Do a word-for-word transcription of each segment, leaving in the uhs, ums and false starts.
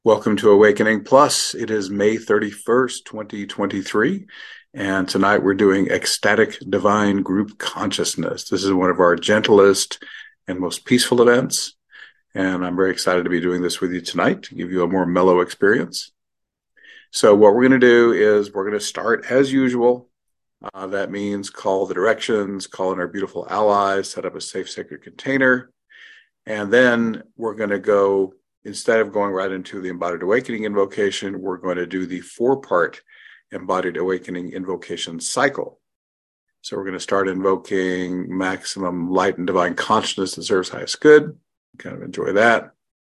Welcome to Awakening Plus. It is May thirty-first, twenty twenty-three, and tonight we're doing Ecstatic Divine Group Consciousness. This is one of our gentlest and most peaceful events, and I'm very excited to be doing this with you tonight to give you a more mellow experience. So what we're going to do is we're going to start as usual. Uh, that means call the directions, call in our beautiful allies, set up a safe, sacred container, and then we're going to go. Instead of going right into the Embodied Awakening invocation, we're going to do the four-part Embodied Awakening invocation cycle. So we're going to start invoking maximum light and divine consciousness that serves highest good. Kind of enjoy that.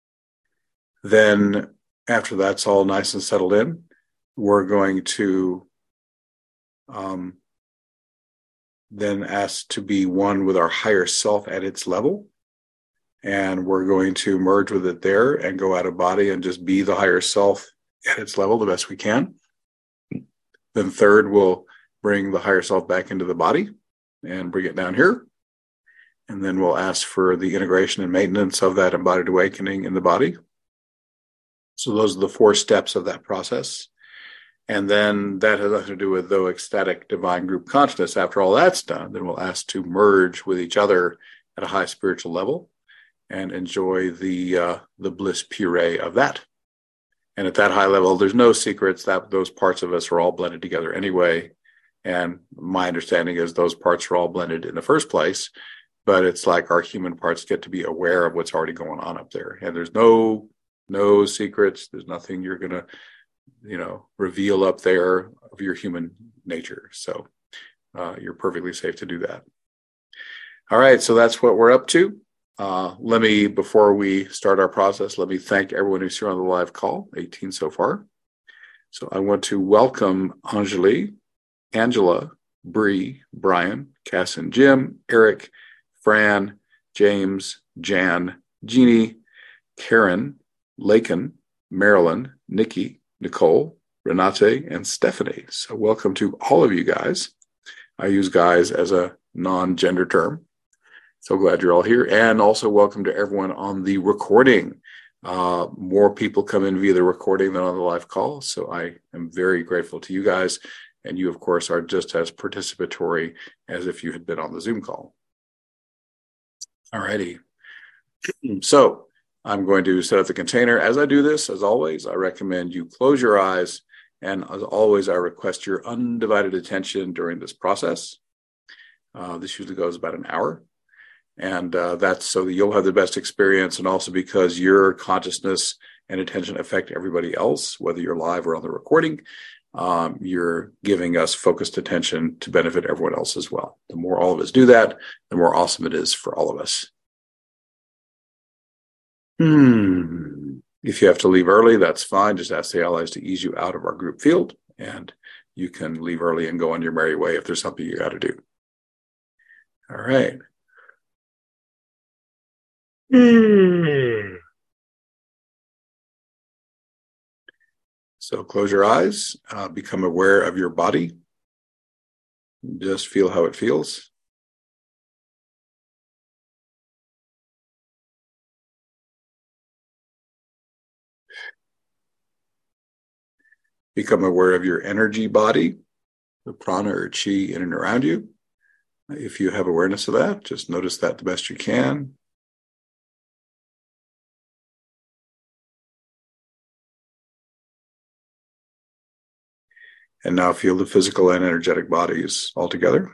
Then after that's all nice and settled in, we're going to um, then ask to be one with our higher self at its level. And we're going to merge with it there and go out of body and just be the higher self at its level the best we can. Then third, we'll bring the higher self back into the body and bring it down here. And then we'll ask for the integration and maintenance of that embodied awakening in the body. So those are the four steps of that process. And then that has nothing to do with the ecstatic divine group consciousness. After all that's done, then we'll ask to merge with each other at a high spiritual level and enjoy the uh, the bliss puree of that. And at that high level, there's no secrets that those parts of us are all blended together anyway. And my understanding is those parts are all blended in the first place, but it's like our human parts get to be aware of what's already going on up there. And there's no no secrets. There's nothing you're going to, you know, reveal up there of your human nature. So uh, you're perfectly safe to do that. All right, so that's what we're up to. Uh, let me, before we start our process, let me thank everyone who's here on the live call, eighteen so far. So I want to welcome Anjali, Angela, Bree, Brian, Cass and Jim, Eric, Fran, James, Jan, Jeannie, Karen, Lakin, Marilyn, Nikki, Nicole, Renate, and Stephanie. So welcome to all of you guys. I use guys as a non-gender term. So glad you're all here. And also welcome to everyone on the recording. Uh, more people come in via the recording than on the live call. So I am very grateful to you guys. And you, of course, are just as participatory as if you had been on the Zoom call. All righty. So I'm going to set up the container. As I do this, as always, I recommend you close your eyes. And as always, I request your undivided attention during this process. Uh, this usually goes about an hour. And uh, that's so that you'll have the best experience, and also because your consciousness and attention affect everybody else, whether you're live or on the recording, um, you're giving us focused attention to benefit everyone else as well. The more all of us do that, the more awesome it is for all of us. Hmm. If you have to leave early, that's fine. Just ask the allies to ease you out of our group field, and you can leave early and go on your merry way if there's something you got to do. All right. Mm. So close your eyes, uh, become aware of your body. Just feel how it feels. Become aware of your energy body, the prana or chi in and around you. If you have awareness of that, just notice that the best you can. And now feel the physical and energetic bodies all together.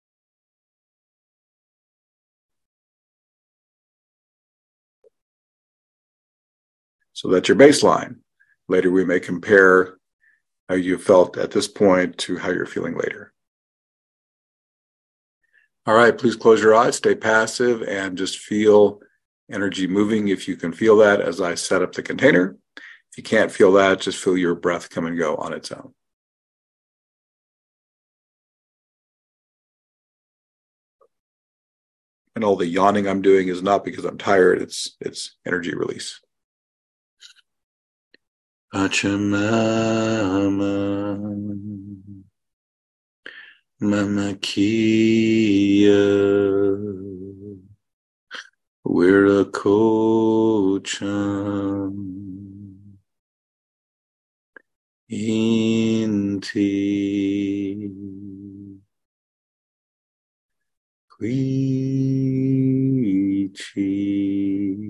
So that's your baseline. Later, we may compare how you felt at this point to how you're feeling later. All right, please close your eyes, stay passive, and just feel energy moving if you can feel that as I set up the container. If you can't feel that, just feel your breath come and go on its own. And all the yawning I'm doing is not because I'm tired, it's it's energy release. Pachamama, Mama Kia, Wirakocham, Inti. Quichi.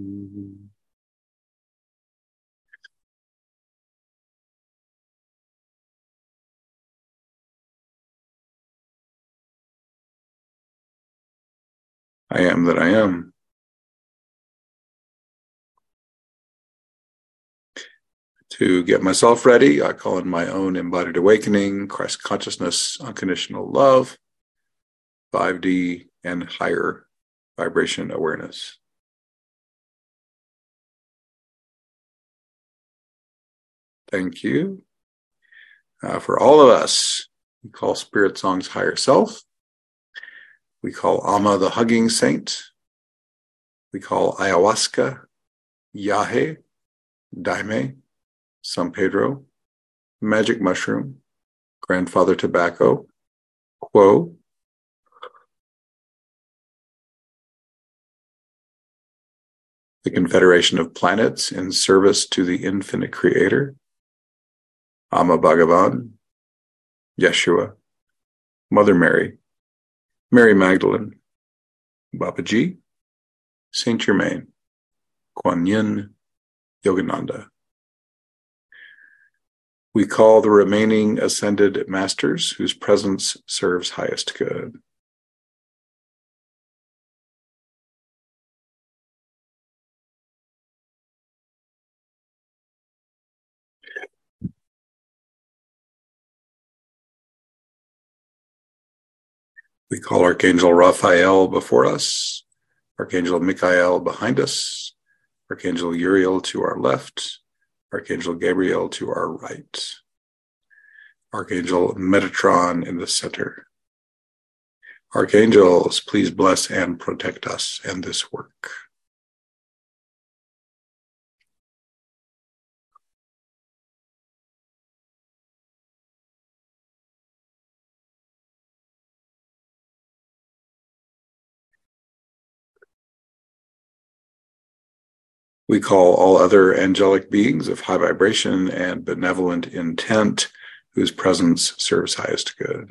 I am that I am. To get myself ready, I call in my own embodied awakening, Christ consciousness, unconditional love, five D, and higher vibration awareness. Thank you. Uh, for all of us, we call Spirit Song's higher self. We call Amma the hugging saint. We call ayahuasca, Yahe, Daime, San Pedro, magic mushroom, grandfather tobacco, Quo, the confederation of planets in service to the infinite creator, Amma Bhagavan, Yeshua, Mother Mary, Mary Magdalene, Babaji, Saint Germain, Kuan Yin, Yogananda. We call the remaining ascended masters whose presence serves highest good. We call Archangel Raphael before us, Archangel Michael behind us, Archangel Uriel to our left, Archangel Gabriel to our right, Archangel Metatron in the center. Archangels, please bless and protect us and this work. We call all other angelic beings of high vibration and benevolent intent whose presence serves highest good.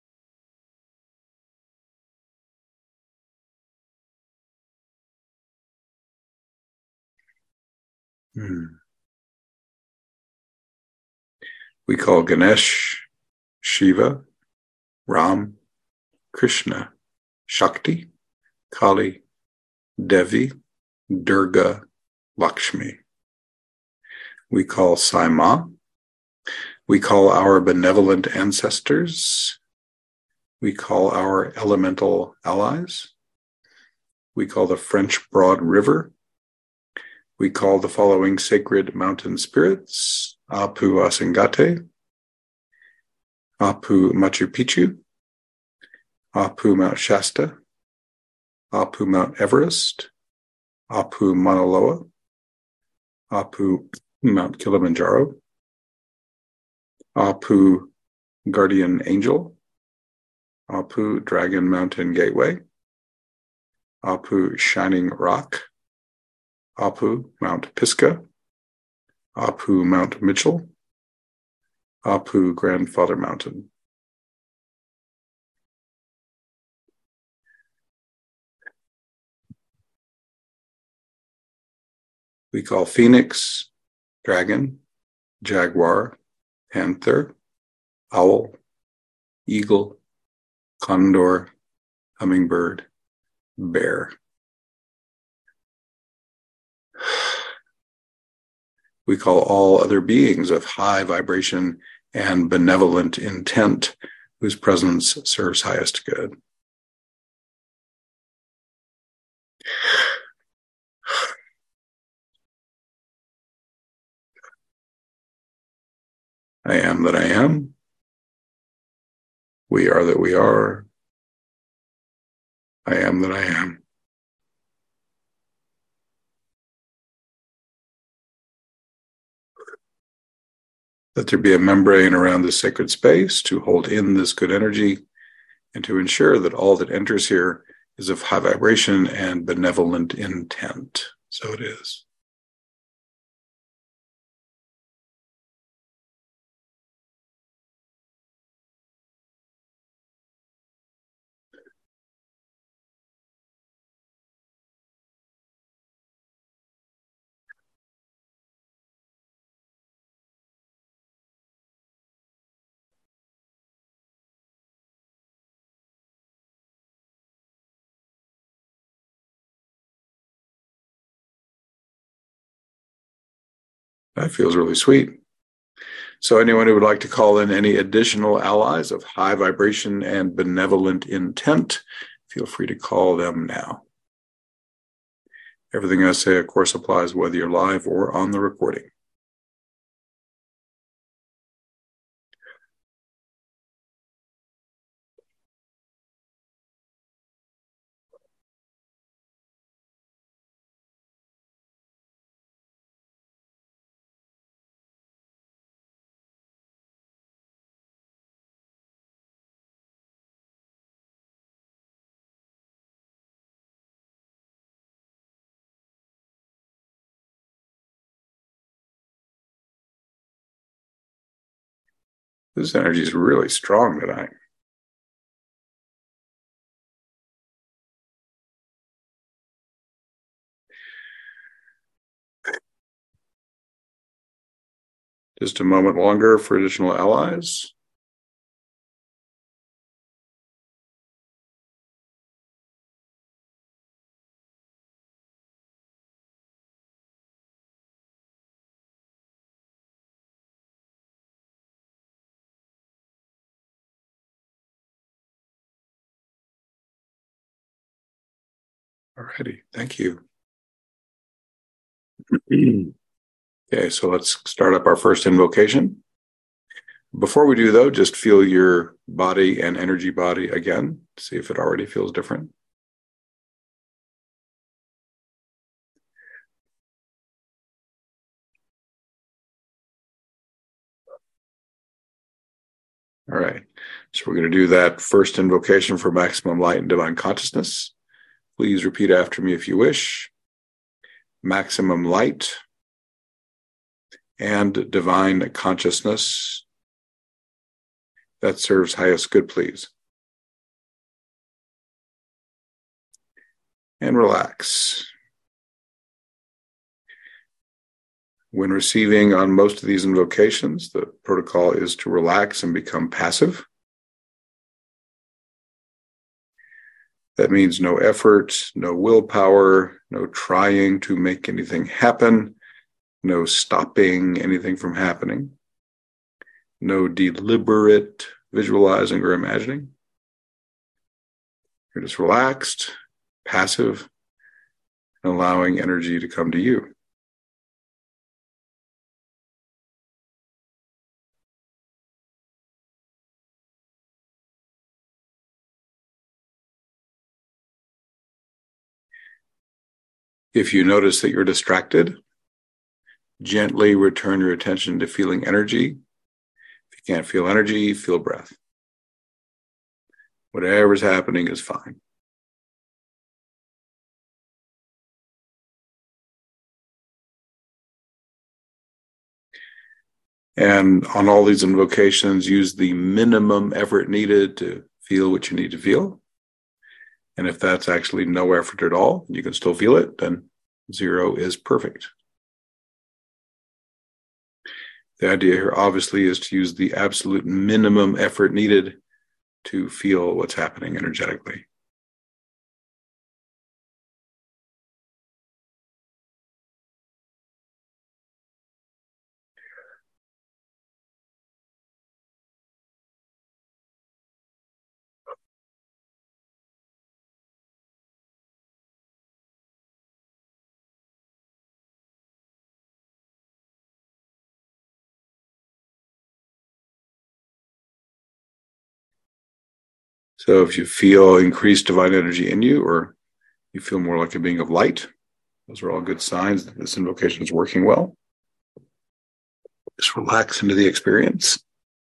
Hmm. We call Ganesh, Shiva, Ram, Krishna, Shakti, Kali, Devi, Durga, Lakshmi. We call Sai Ma. We call our benevolent ancestors. We call our elemental allies. We call the French Broad River. We call the following sacred mountain spirits: Apu Asangate, Apu Machu Picchu, Apu Mount Shasta, Apu Mount Everest, Apu Mauna Loa, Apu Mount Kilimanjaro, Apu Guardian Angel, Apu Dragon Mountain Gateway, Apu Shining Rock, Apu Mount Pisgah, Apu Mount Mitchell, Apu Grandfather Mountain. We call Phoenix, Dragon, Jaguar, Panther, Owl, Eagle, Condor, Hummingbird, Bear. We call all other beings of high vibration and benevolent intent whose presence serves highest good. I am that I am. We are that we are. I am that I am. Let there be a membrane around this sacred space to hold in this good energy and to ensure that all that enters here is of high vibration and benevolent intent. So it is. That feels really sweet. So anyone who would like to call in any additional allies of high vibration and benevolent intent, feel free to call them now. Everything I say, of course, applies whether you're live or on the recording. This energy is really strong tonight. Just a moment longer for additional allies. Alrighty, thank you. Okay, so let's start up our first invocation. Before we do, though, just feel your body and energy body again. See if it already feels different. All right, so we're going to do that first invocation for maximum light and divine consciousness. Please repeat after me if you wish. Maximum light and divine consciousness that serves highest good, please. And relax. When receiving on most of these invocations, the protocol is to relax and become passive. That means no effort, no willpower, no trying to make anything happen, no stopping anything from happening, no deliberate visualizing or imagining. You're just relaxed, passive, and allowing energy to come to you. If you notice that you're distracted, gently return your attention to feeling energy. If you can't feel energy, feel breath. Whatever's happening is fine. And on all these invocations, use the minimum effort needed to feel what you need to feel. And if that's actually no effort at all, you can still feel it, then zero is perfect. The idea here obviously is to use the absolute minimum effort needed to feel what's happening energetically. So if you feel increased divine energy in you, or you feel more like a being of light, those are all good signs that this invocation is working well. Just relax into the experience.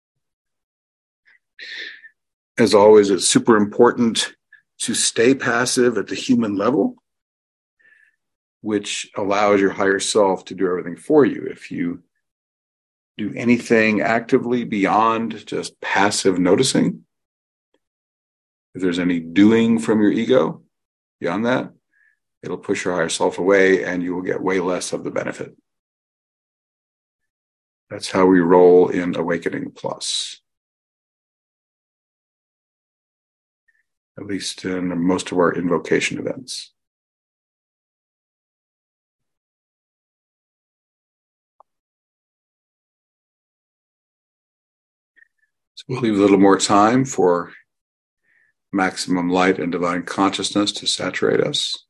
As always, it's super important to stay passive at the human level, which allows your higher self to do everything for you. If you do anything actively beyond just passive noticing, if there's any doing from your ego beyond that, it'll push your higher self away and you will get way less of the benefit. That's how we roll in Awakening Plus. At least in most of our invocation events. So we'll leave a little more time for maximum light and divine consciousness to saturate us.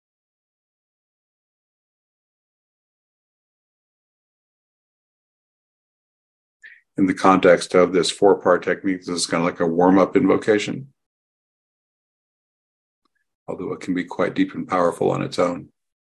In the context of this four-part technique, this is kind of like a warm-up invocation, although it can be quite deep and powerful on its own.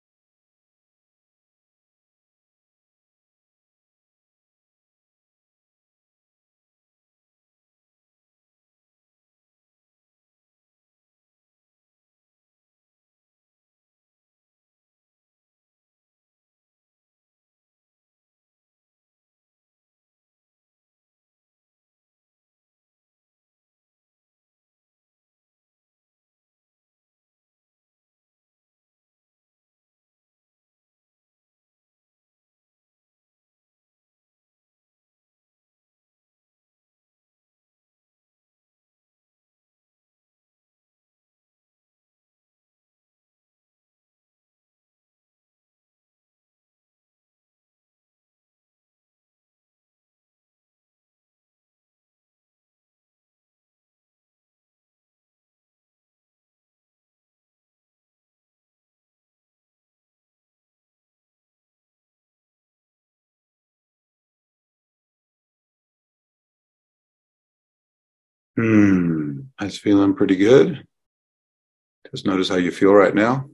Hmm, that's feeling pretty good. Just notice how you feel right now.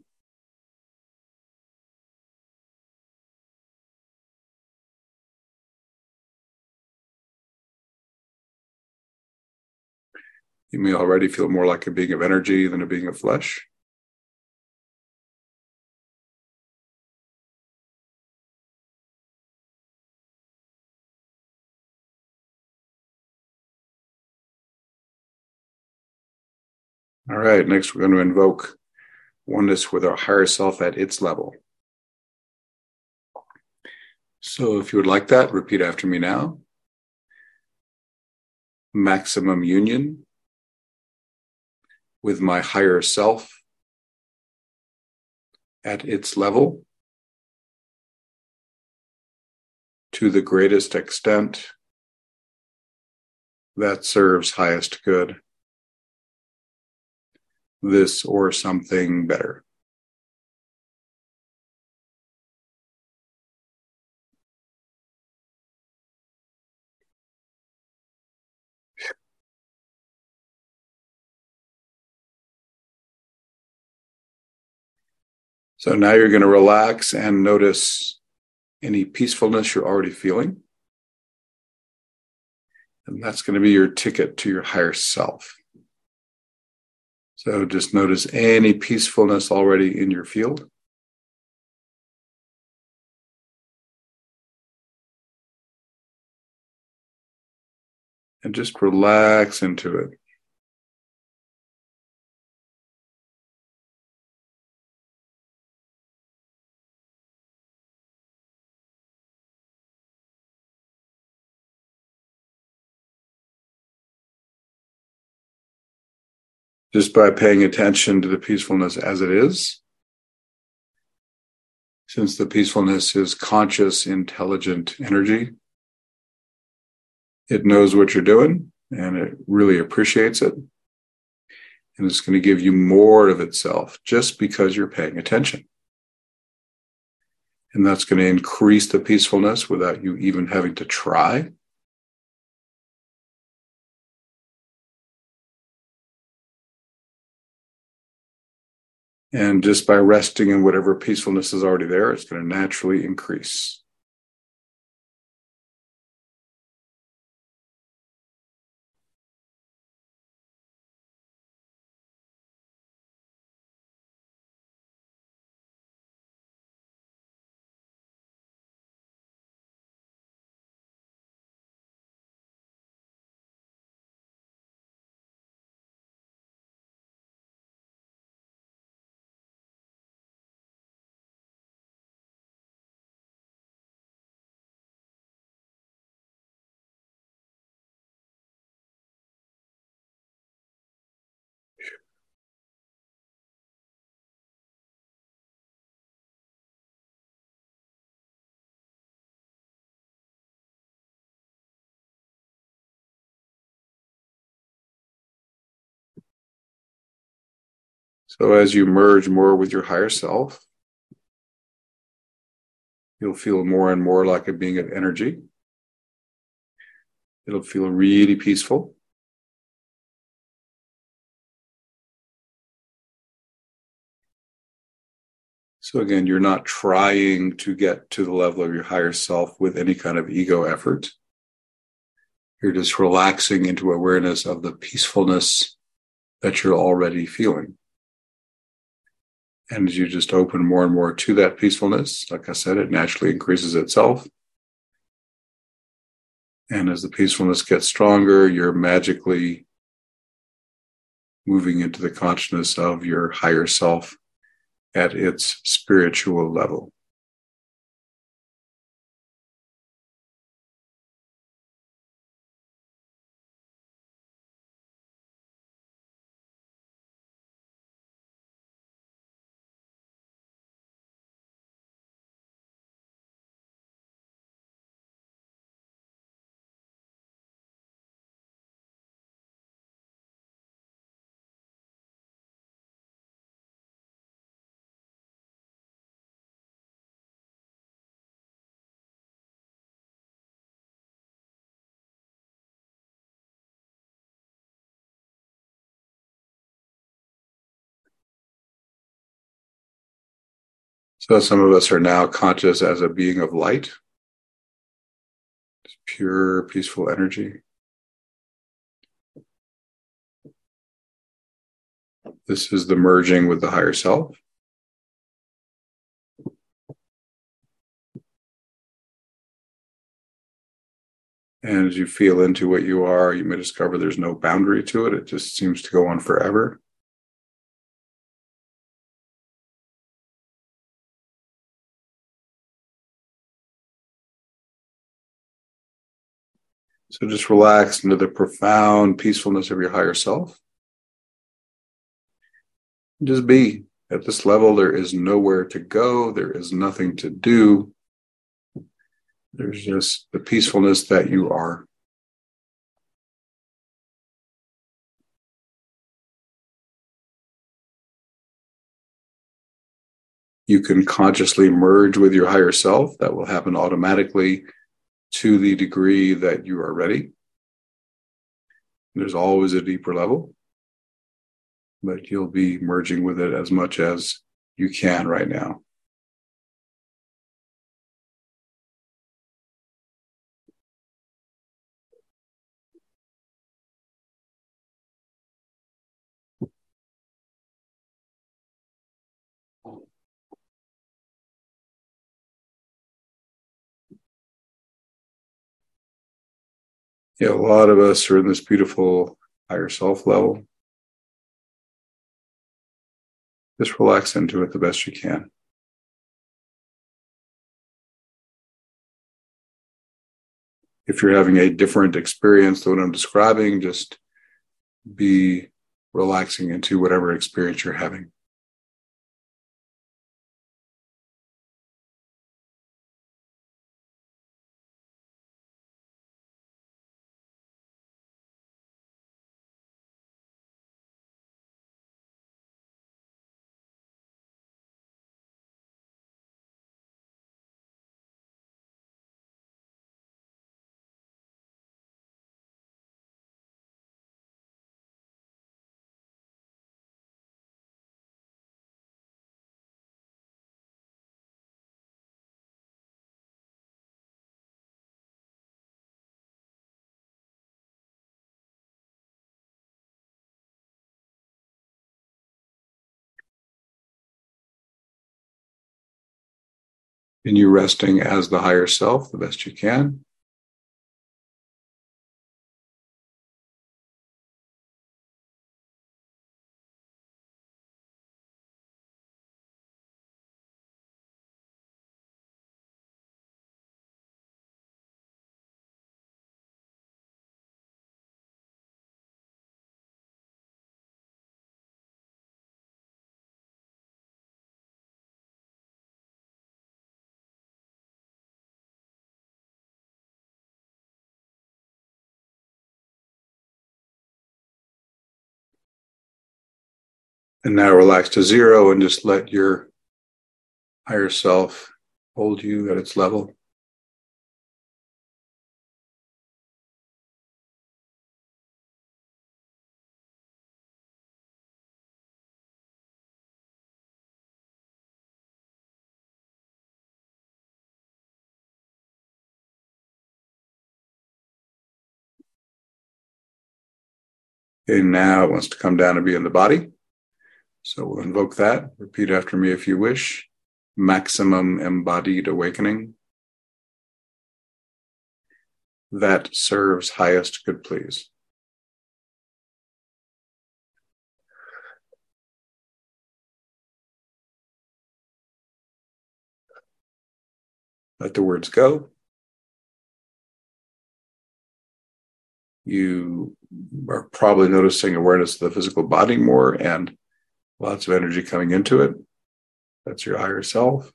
You may already feel more like a being of energy than a being of flesh. All right, next we're going to invoke oneness with our higher self at its level. So if you would like that, repeat after me now. Maximum union with my higher self at its level to the greatest extent that serves highest good, this or something better. So now you're going to relax and notice any peacefulness you're already feeling. And that's going to be your ticket to your higher self. So just notice any peacefulness already in your field. And just relax into it. Just by paying attention to the peacefulness as it is. Since the peacefulness is conscious, intelligent energy, it knows what you're doing and it really appreciates it. And it's going to give you more of itself just because you're paying attention. And that's going to increase the peacefulness without you even having to try. And just by resting in whatever peacefulness is already there, it's going to naturally increase. So as you merge more with your higher self, you'll feel more and more like a being of energy. It'll feel really peaceful. So again, you're not trying to get to the level of your higher self with any kind of ego effort. You're just relaxing into awareness of the peacefulness that you're already feeling. And as you just open more and more to that peacefulness, like I said, it naturally increases itself. And as the peacefulness gets stronger, you're magically moving into the consciousness of your higher self at its spiritual level. So some of us are now conscious as a being of light, pure, peaceful energy. This is the merging with the higher self. And as you feel into what you are, you may discover there's no boundary to it. It just seems to go on forever. So just relax into the profound peacefulness of your higher self. Just be. At this level, there is nowhere to go. There is nothing to do. There's just the peacefulness that you are. You can consciously merge with your higher self. That will happen automatically to the degree that you are ready. There's always a deeper level, but you'll be merging with it as much as you can right now. Yeah, a lot of us are in this beautiful higher self level. Just relax into it the best you can. If you're having a different experience than what I'm describing, just be relaxing into whatever experience you're having. And you resting as the higher self the best you can. And now relax to zero and just let your higher self hold you at its level. Okay, now it wants to come down and be in the body. So we'll invoke that. Repeat after me if you wish. Maximum embodied awakening that serves highest good please. Let the words go. You are probably noticing awareness of the physical body more and lots of energy coming into it. That's your higher self.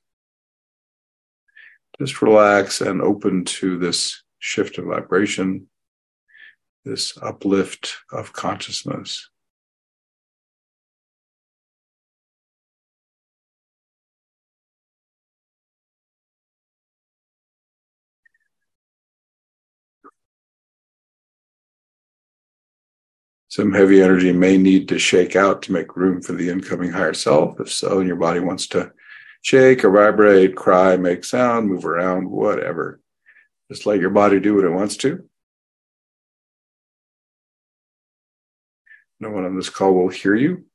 Just relax and open to this shift of vibration, this uplift of consciousness. Some heavy energy may need to shake out to make room for the incoming higher self. If so, and your body wants to shake or vibrate, cry, make sound, move around, whatever. Just let your body do what it wants to. No one on this call will hear you.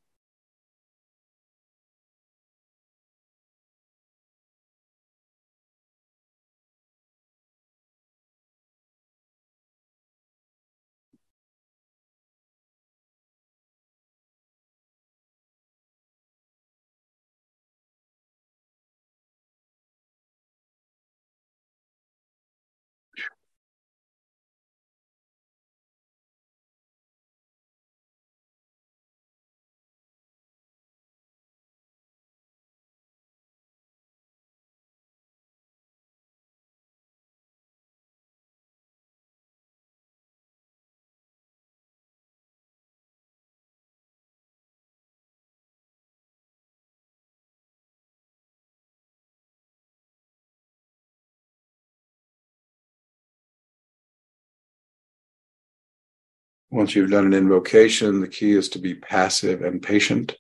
Once you've done an invocation, the key is to be passive and patient.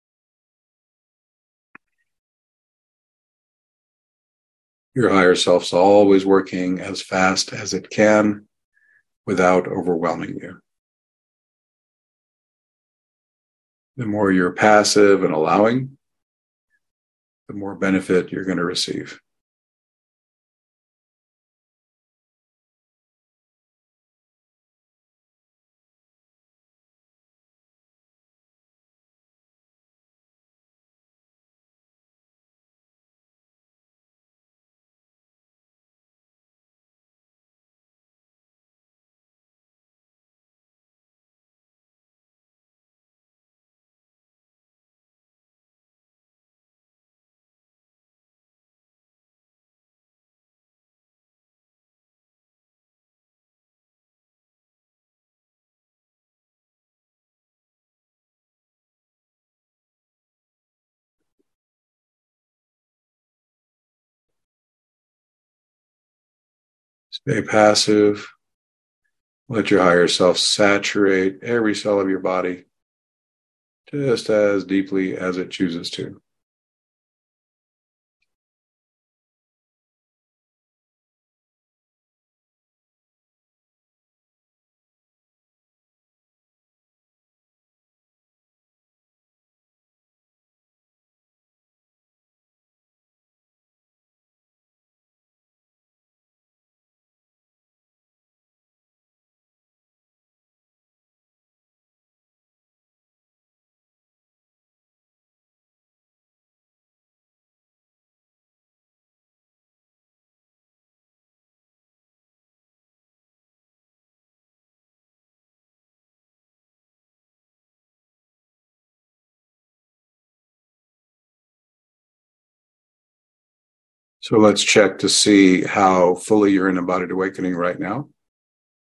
Your higher self's always working as fast as it can without overwhelming you. The more you're passive and allowing, the more benefit you're going to receive. Stay passive. Let your higher self saturate every cell of your body just as deeply as it chooses to. So let's check to see how fully you're in embodied awakening right now.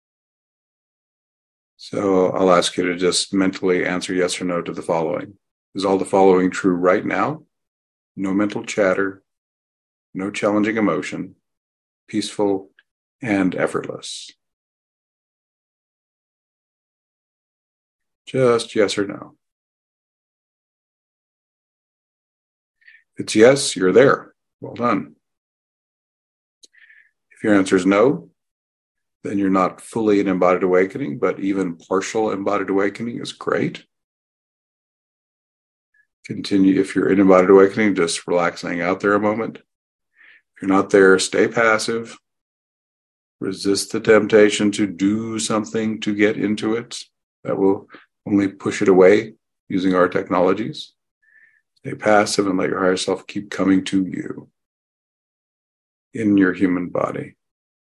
So I'll ask you to just mentally answer yes or no to the following. Is all the following true right now? No mental chatter, no challenging emotion, peaceful and effortless. Just yes or no. If it's yes, you're there. Well done. If your answer is no, then you're not fully in embodied awakening, but even partial embodied awakening is great. Continue. If you're in embodied awakening, just relaxing out there a moment. If you're not there, stay passive. Resist the temptation to do something to get into it. That will only push it away using our technologies. Stay passive and let your higher self keep coming to you in your human body.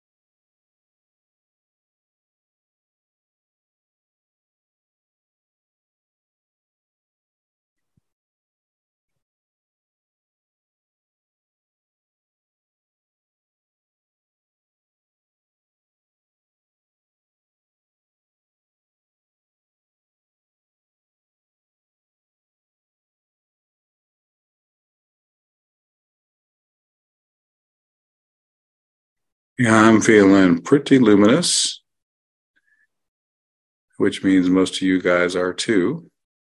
Yeah, I'm feeling pretty luminous, which means most of you guys are too.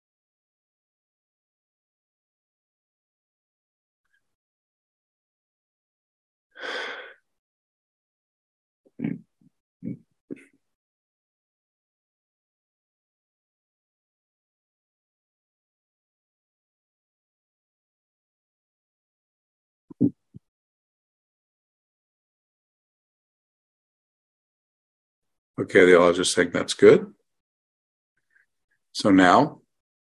Okay, they all just think that's good. So now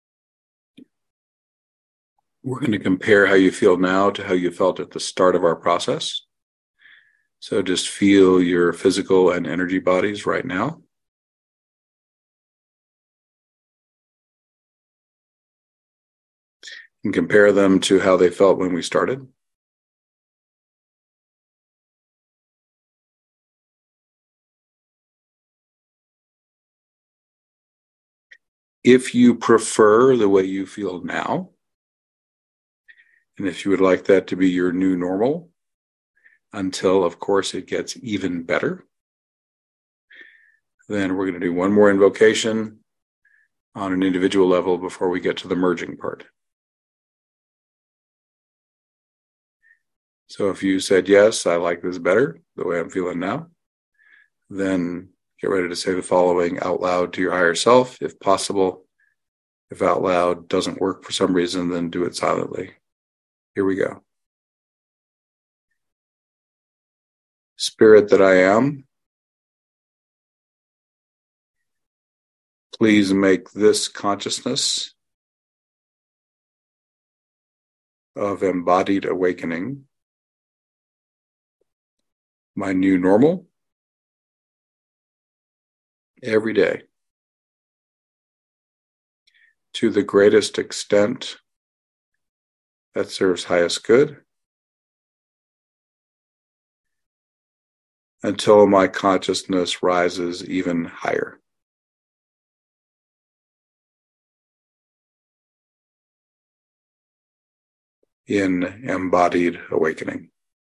we're going to compare how you feel now to how you felt at the start of our process. So just feel your physical and energy bodies right now. And compare them to how they felt when we started. If you prefer the way you feel now, and if you would like that to be your new normal, until, of course, it gets even better, then we're going to do one more invocation on an individual level before we get to the merging part. So if you said, yes, I like this better, the way I'm feeling now, then get ready to say the following out loud to your higher self, if possible. If out loud doesn't work for some reason, then do it silently. Here we go. Spirit that I am, please make this consciousness of embodied awakening my new normal every day to the greatest extent that serves highest good until my consciousness rises even higher. In embodied awakening.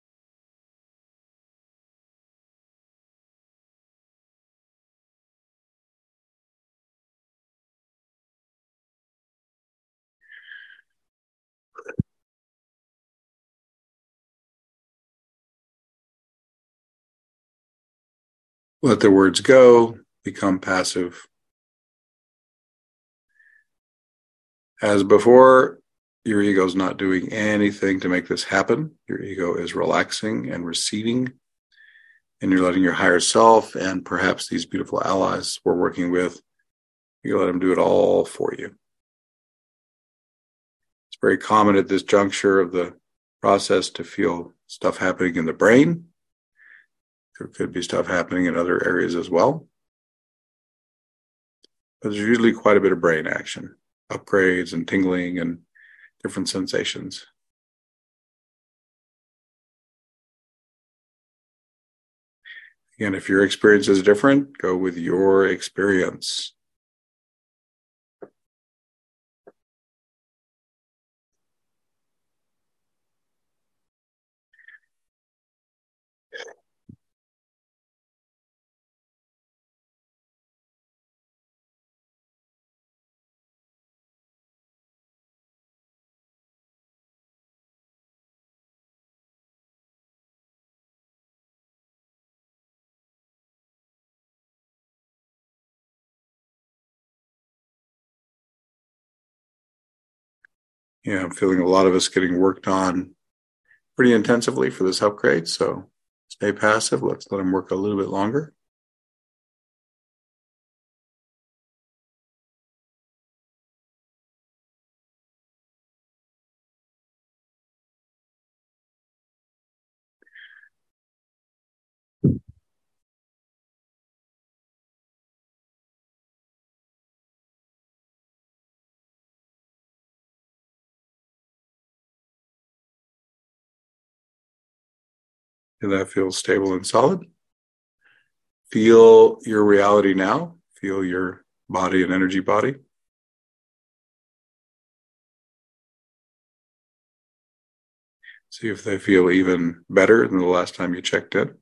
Let the words go, become passive. As before, your ego is not doing anything to make this happen. Your ego is relaxing and receding, and you're letting your higher self and perhaps these beautiful allies we're working with, you let them do it all for you. It's very common at this juncture of the process to feel stuff happening in the brain. There could be stuff happening in other areas as well. But there's usually quite a bit of brain action, upgrades and tingling and different sensations. Again, if your experience is different, go with your experience. Yeah, I'm feeling a lot of us getting worked on pretty intensively for this upgrade. So stay passive. Let's let them work a little bit longer. And that feels stable and solid. Feel your reality now. Feel your body and energy body. See if they feel even better than the last time you checked in.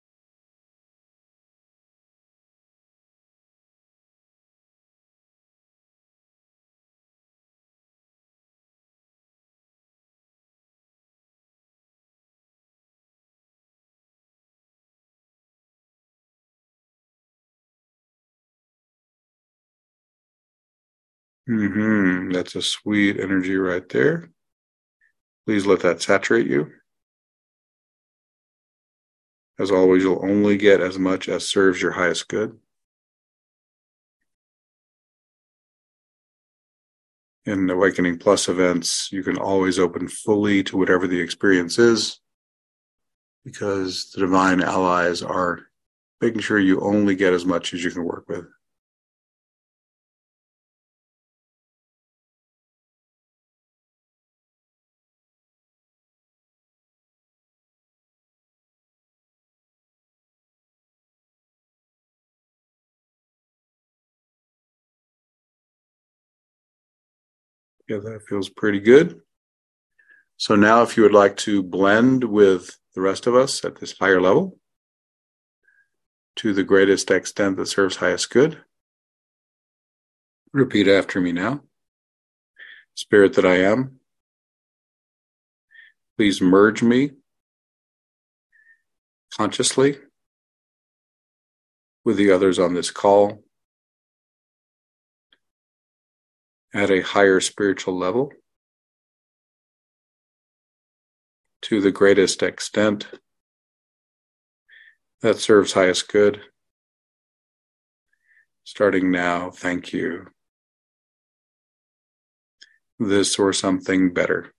Mm-hmm. That's a sweet energy right there. Please let that saturate you. As always, you'll only get as much as serves your highest good. In Awakening Plus events, you can always open fully to whatever the experience is, because the divine allies are making sure you only get as much as you can work with. Yeah, that feels pretty good. So now if you would like to blend with the rest of us at this higher level to the greatest extent that serves highest good, repeat after me now. Spirit that I am, please merge me consciously with the others on this call at a higher spiritual level to the greatest extent that serves highest good. Starting now, thank you. This or something better.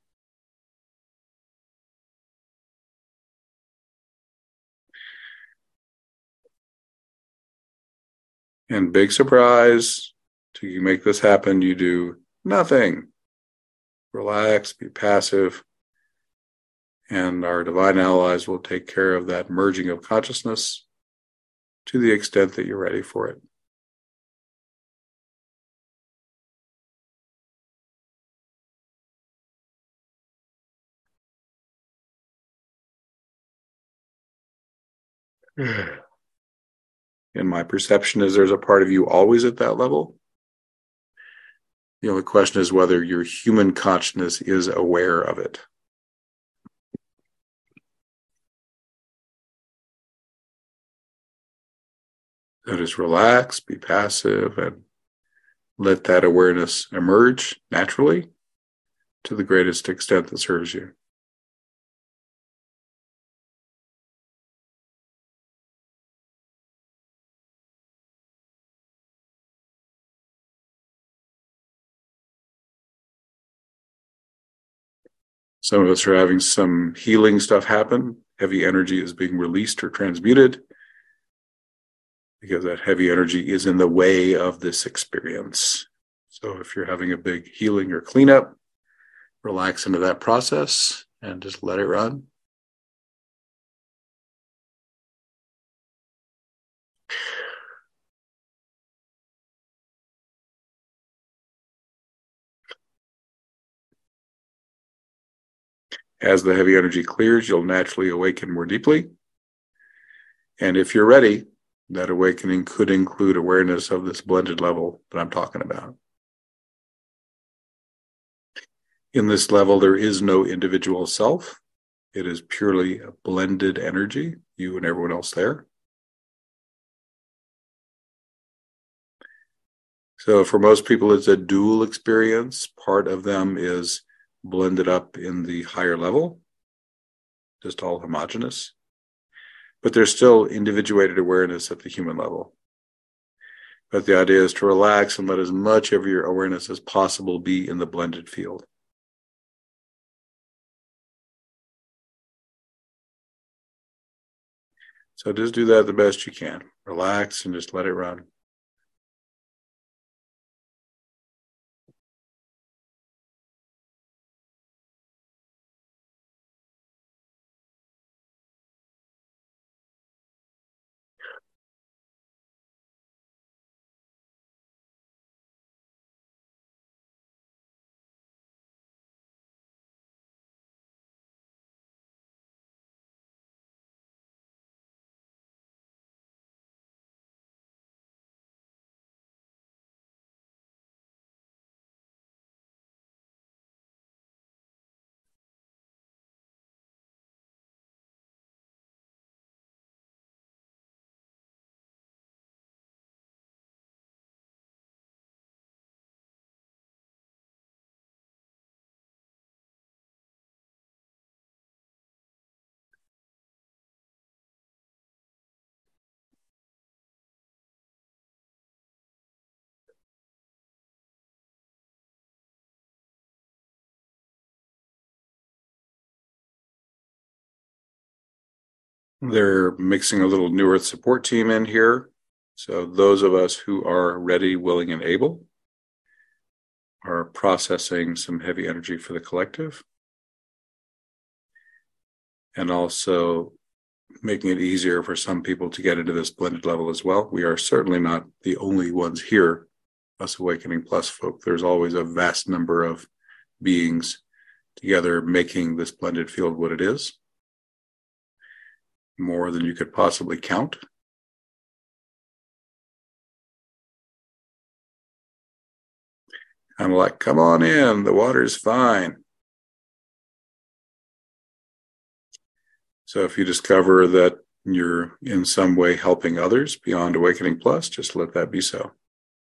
And big surprise, to you make this happen, you do nothing. Relax, be passive, and our divine allies will take care of that merging of consciousness to the extent that you're ready for it. And my perception is there's a part of you always at that level. The only question is whether your human consciousness is aware of it. That is, relax, be passive, and let that awareness emerge naturally to the greatest extent that serves you. Some of us are having some healing stuff happen. Heavy energy is being released or transmuted because that heavy energy is in the way of this experience. So if you're having a big healing or cleanup, relax into that process and just let it run. As the heavy energy clears, you'll naturally awaken more deeply. And if you're ready, that awakening could include awareness of this blended level that I'm talking about. In this level, there is no individual self. It is purely a blended energy, you and everyone else there. So for most people, it's a dual experience. Part of them is blended up in the higher level, just all homogeneous. But there's still individuated awareness at the human level. But the idea is to relax and let as much of your awareness as possible be in the blended field. So just do that the best you can. Relax and just let it run. They're mixing a little New Earth support team in here. So those of us who are ready, willing, and able are processing some heavy energy for the collective. And also making it easier for some people to get into this blended level as well. We are certainly not the only ones here, us Awakening Plus folk. There's always a vast number of beings together making this blended field what it is. More than you could possibly count. I'm like, come on in, the water's fine. So if you discover that you're in some way helping others beyond Awakening Plus, just let that be so.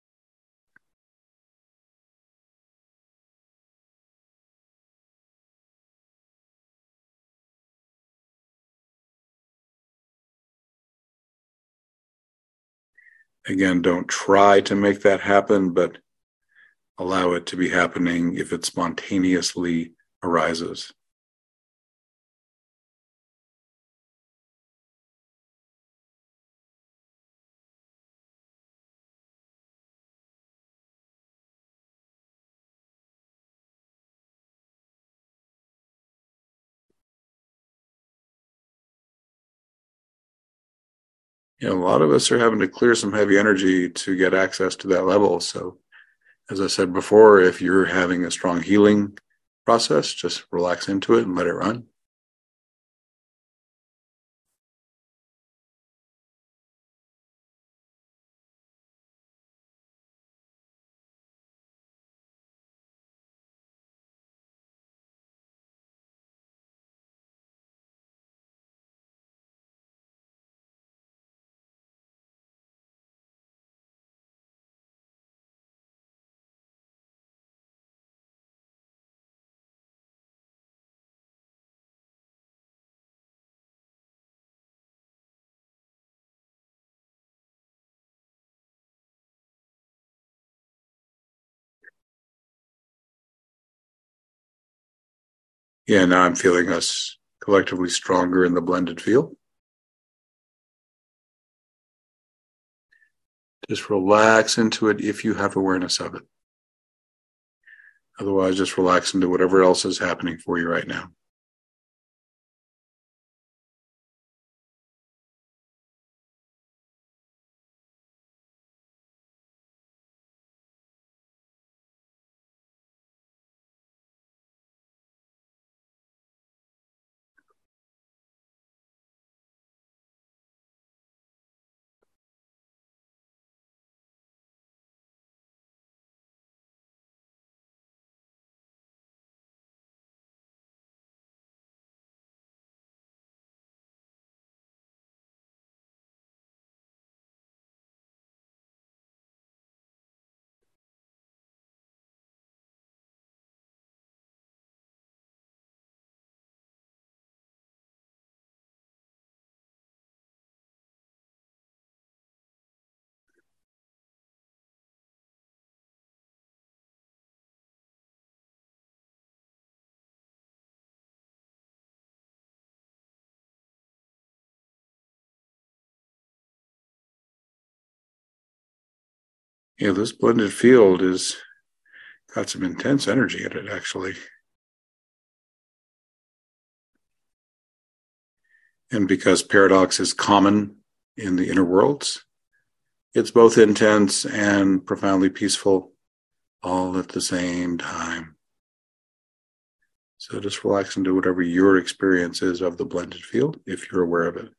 Again, don't try to make that happen, but allow it to be happening if it spontaneously arises. You know, a lot of us are having to clear some heavy energy to get access to that level. So, as I said before, if you're having a strong healing process, just relax into it and let it run. Yeah, now I'm feeling us collectively stronger in the blended field. Just relax into it if you have awareness of it. Otherwise, just relax into whatever else is happening for you right now. Yeah, this blended field is got some intense energy in it, actually. And because paradox is common in the inner worlds, it's both intense and profoundly peaceful all at the same time. So just relax into whatever your experience is of the blended field, if you're aware of it.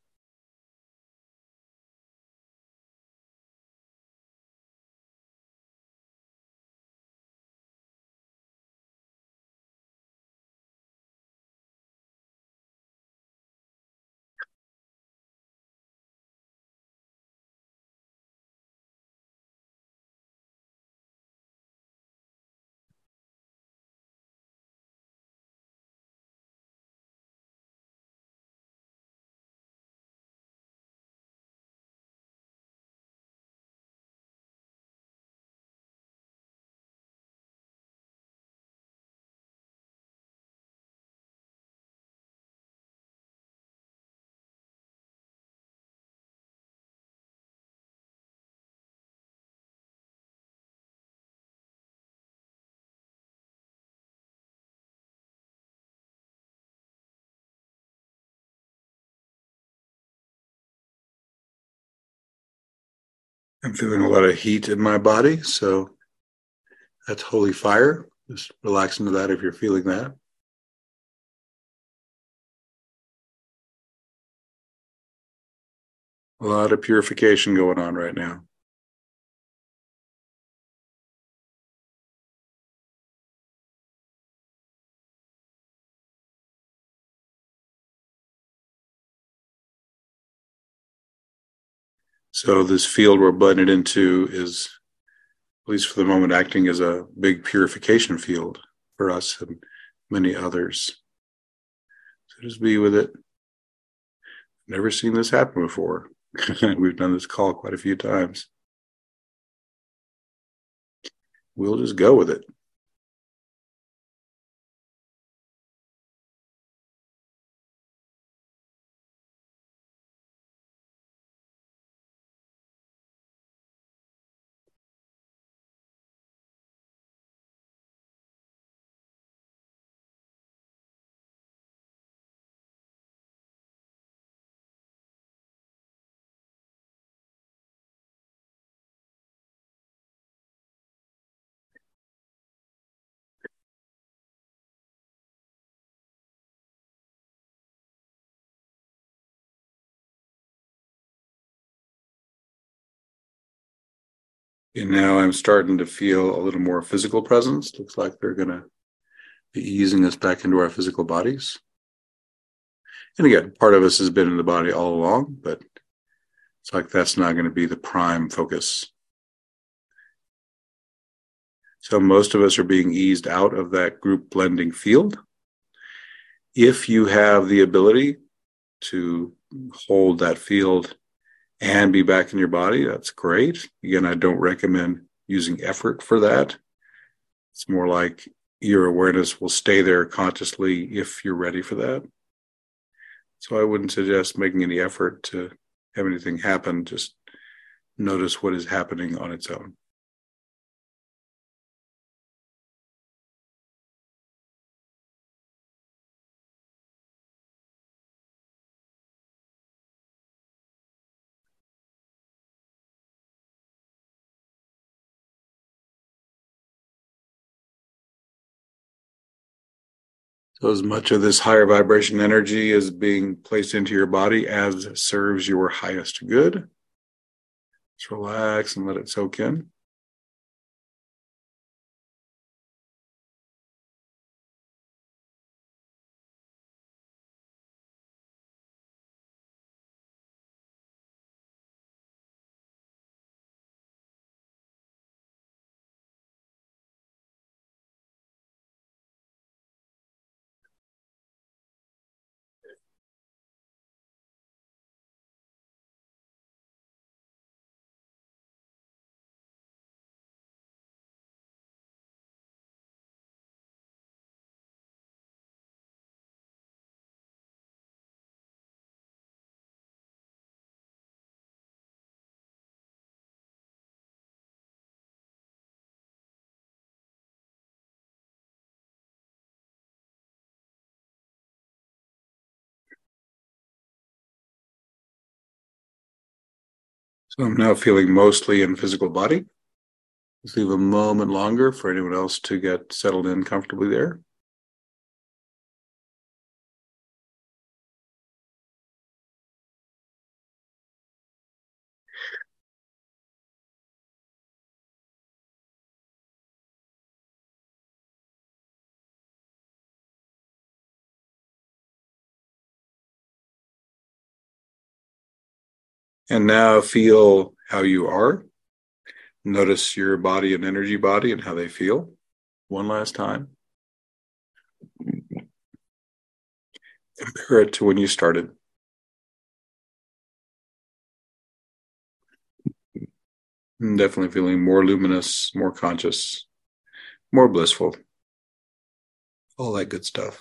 I'm feeling a lot of heat in my body, so that's holy fire. Just relax into that if you're feeling that. A lot of purification going on right now. So this field we're blended into is, at least for the moment, acting as a big purification field for us and many others. So just be with it. Never seen this happen before. We've done this call quite a few times. We'll just go with it. And now I'm starting to feel a little more physical presence. Looks like they're going to be easing us back into our physical bodies. And again, part of us has been in the body all along, but it's like that's not going to be the prime focus. So most of us are being eased out of that group blending field. If you have the ability to hold that field and be back in your body, that's great. Again, I don't recommend using effort for that. It's more like your awareness will stay there consciously if you're ready for that. So I wouldn't suggest making any effort to have anything happen. Just notice what is happening on its own. So as much of this higher vibration energy is being placed into your body as serves your highest good. Just relax and let it soak in. So I'm now feeling mostly in physical body. Let's leave a moment longer for anyone else to get settled in comfortably there. And now feel how you are. Notice your body and energy body and how they feel. One last time. Compare it to when you started. I'm definitely feeling more luminous, more conscious, more blissful. All that good stuff.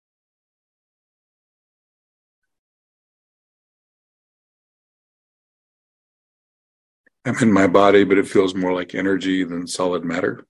I'm in my body, but it feels more like energy than solid matter.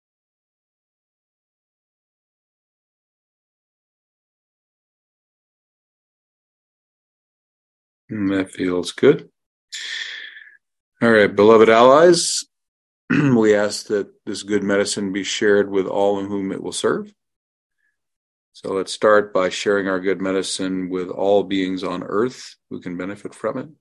And that feels good. All right, beloved allies, we ask that this good medicine be shared with all in whom it will serve. So let's start by sharing our good medicine with all beings on earth who can benefit from it.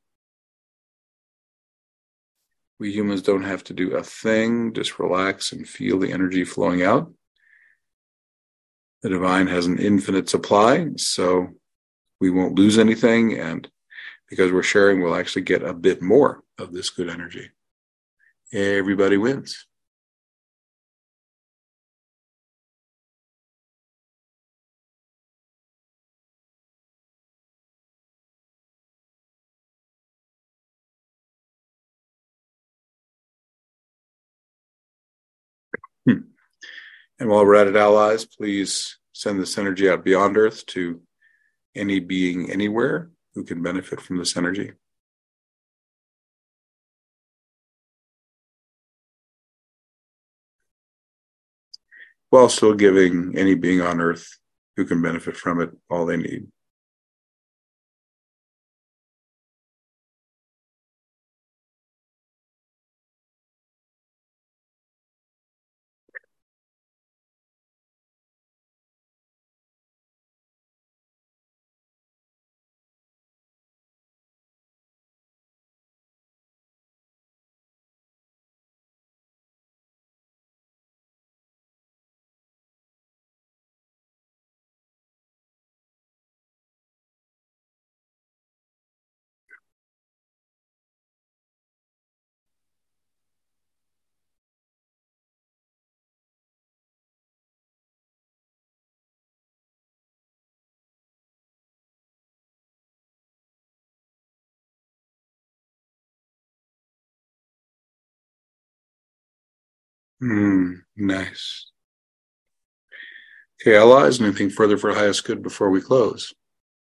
We humans don't have to do a thing, just relax and feel the energy flowing out. The divine has an infinite supply, so we won't lose anything, and because we're sharing, we'll actually get a bit more of this good energy. Everybody wins. Hmm. And while we're at it, allies, please send this energy out beyond Earth to any being anywhere who can benefit from this energy. While still giving any being on Earth who can benefit from it all they need. Mm, nice. Okay, allies, anything further for highest good before we close?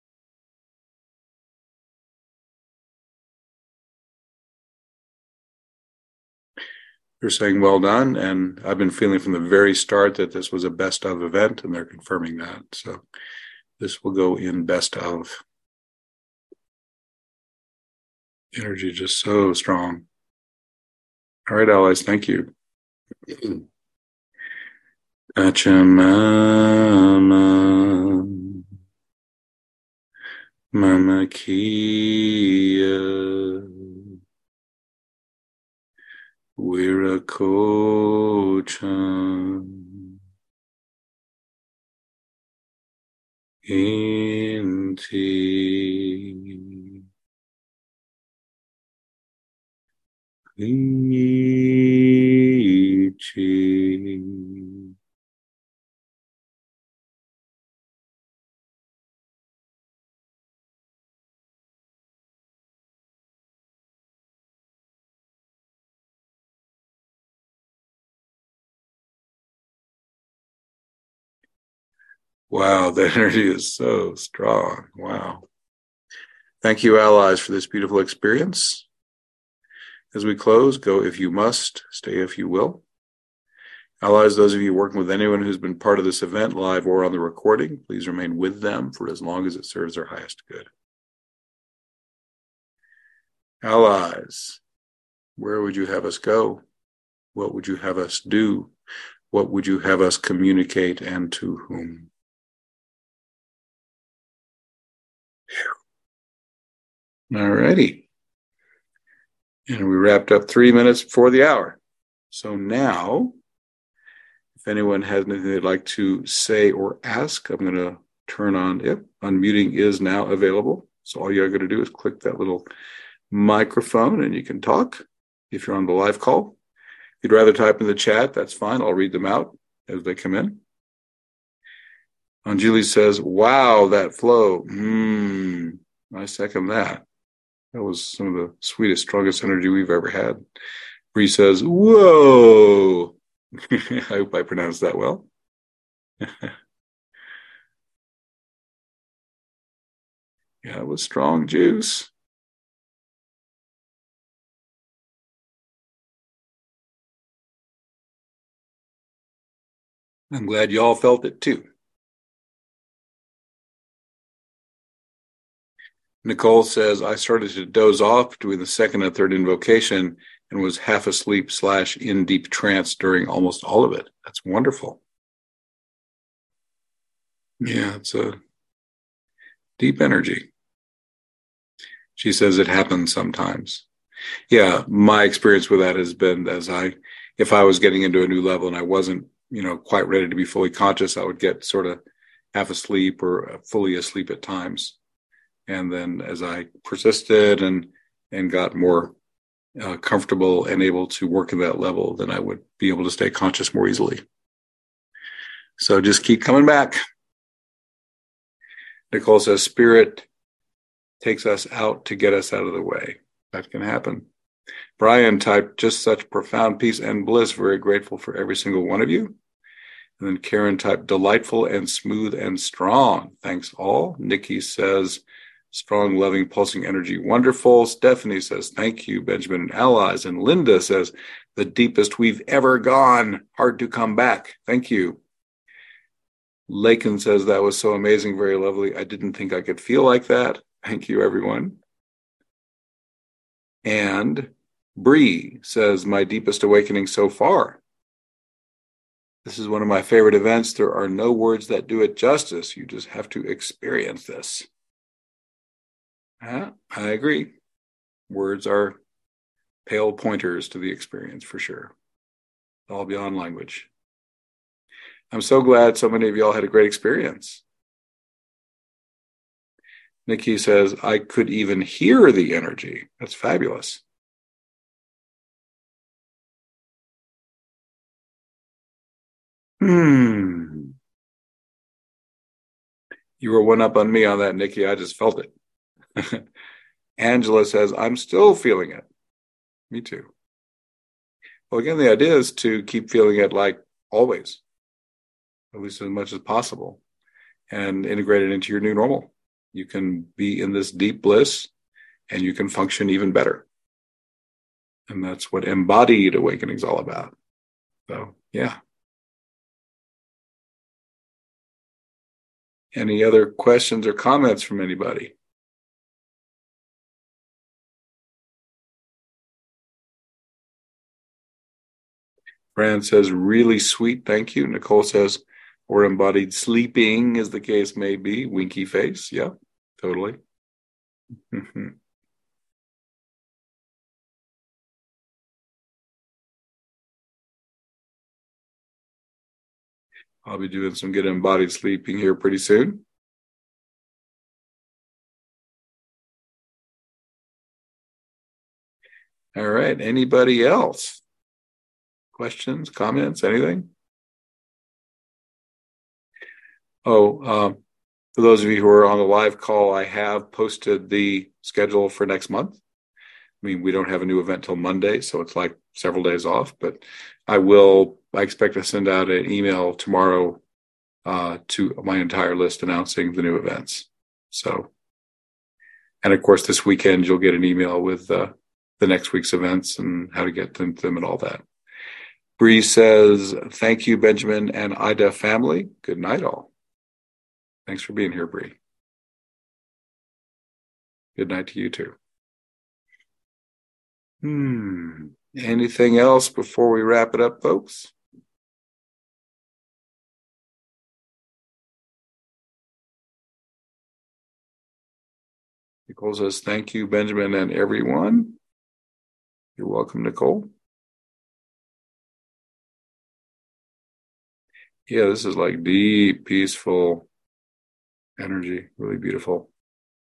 They're saying well done, and I've been feeling from the very start that this was a best of event, and they're confirming that. So this will go in best of. Energy just so strong. All right, allies, thank you. Pachamama, Mama Kia, Wirakocham, Inti, Ichi. Wow, the energy is so strong. Wow. Thank you, allies, for this beautiful experience. As we close, go if you must, stay if you will. Allies, those of you working with anyone who's been part of this event, live or on the recording, please remain with them for as long as it serves their highest good. Allies, Where would you have us go? What would you have us do? What would you have us communicate, and to whom? All righty. And we wrapped up three minutes before the hour. So now, if anyone has anything they'd like to say or ask, I'm going to turn on it. Unmuting is now available. So all you're going to do is click that little microphone and you can talk if you're on the live call. If you'd rather type in the chat, that's fine. I'll read them out as they come in. Anjali says, wow, that flow. Hmm, I second that. That was some of the sweetest, strongest energy we've ever had. Bree says, whoa. I hope I pronounced that well. Yeah, it was strong juice. I'm glad you all felt it too. Nicole says, I started to doze off doing the second and third invocation and was half asleep slash in deep trance during almost all of it. That's wonderful. Yeah, it's a deep energy. She says it happens sometimes. Yeah, my experience with that has been as I, if I was getting into a new level and I wasn't, you know, quite ready to be fully conscious, I would get sort of half asleep or fully asleep at times. And then as I persisted and and got more uh, comfortable and able to work at that level, then I would be able to stay conscious more easily. So just keep coming back. Nicole says, spirit takes us out to get us out of the way. That can happen. Brian typed, just such profound peace and bliss. Very grateful for every single one of you. And then Karen typed, delightful and smooth and strong. Thanks all. Nikki says, strong, loving, pulsing energy. Wonderful. Stephanie says, thank you, Benjamin and allies. And Linda says, the deepest we've ever gone. Hard to come back. Thank you. Lakin says, that was so amazing. Very lovely. I didn't think I could feel like that. Thank you, everyone. And Bree says, my deepest awakening so far. This is one of my favorite events. There are no words that do it justice. You just have to experience this. Yeah, I agree. Words are pale pointers to the experience for sure. All beyond language. I'm so glad so many of y'all had a great experience. Nikki says, I could even hear the energy. That's fabulous. Hmm. You were one up on me on that, Nikki. I just felt it. Angela says, I'm still feeling it. Me too. Well, again, the idea is to keep feeling it like always, at least as much as possible, and integrate it into your new normal. You can be in this deep bliss and you can function even better. And that's what embodied awakening is all about. So, yeah. Any other questions or comments from anybody? Fran says, really sweet, thank you. Nicole says, or embodied sleeping, as the case may be. Winky face. Yeah, totally. I'll be doing some good embodied sleeping here pretty soon. All right. Anybody else? Questions, comments, anything? Oh, um, for those of you who are on the live call, I have posted the schedule for next month. I mean, we don't have a new event till Monday, so it's like several days off, but I will, I expect to send out an email tomorrow uh, to my entire list announcing the new events. So, and of course, this weekend, you'll get an email with uh, the next week's events and how to get them, them and all that. Bree says, thank you, Benjamin and Ida family. Good night, all. Thanks for being here, Bree. Good night to you too. Hmm. Anything else before we wrap it up, folks? Nicole says, thank you, Benjamin, and everyone. You're welcome, Nicole. Yeah, this is like deep, peaceful energy. Really beautiful.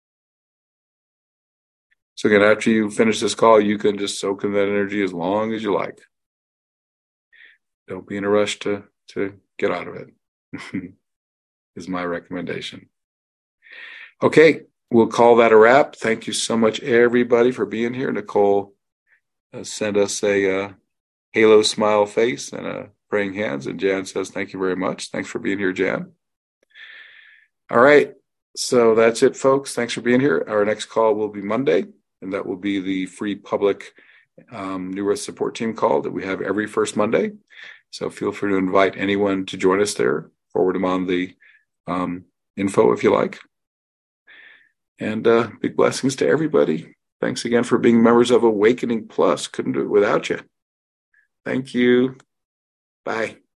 So again, after you finish this call, you can just soak in that energy as long as you like. Don't be in a rush to, to get out of it, is my recommendation. Okay, we'll call that a wrap. Thank you so much, everybody, for being here. Nicole uh, sent us a uh, halo smile face and a praying hands, and Jan says, thank you very much. Thanks for being here, Jan. All right, so that's it, folks. Thanks for being here. Our next call will be Monday, and that will be the free public um, New Earth support team call that we have every first Monday. So feel free to invite anyone to join us there. Forward them on the um, info if you like. And uh, big blessings to everybody. Thanks again for being members of Awakening Plus. Couldn't do it without you. Thank you. Bye.